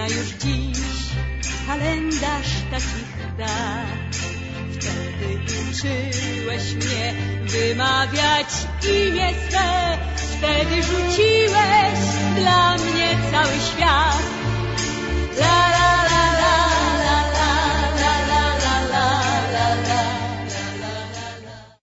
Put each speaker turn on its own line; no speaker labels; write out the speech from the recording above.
zna już dziś kalendarz takich dat. Wtedy uczyłeś mnie wymawiać imię swe, wtedy rzuciłeś dla mnie cały świat.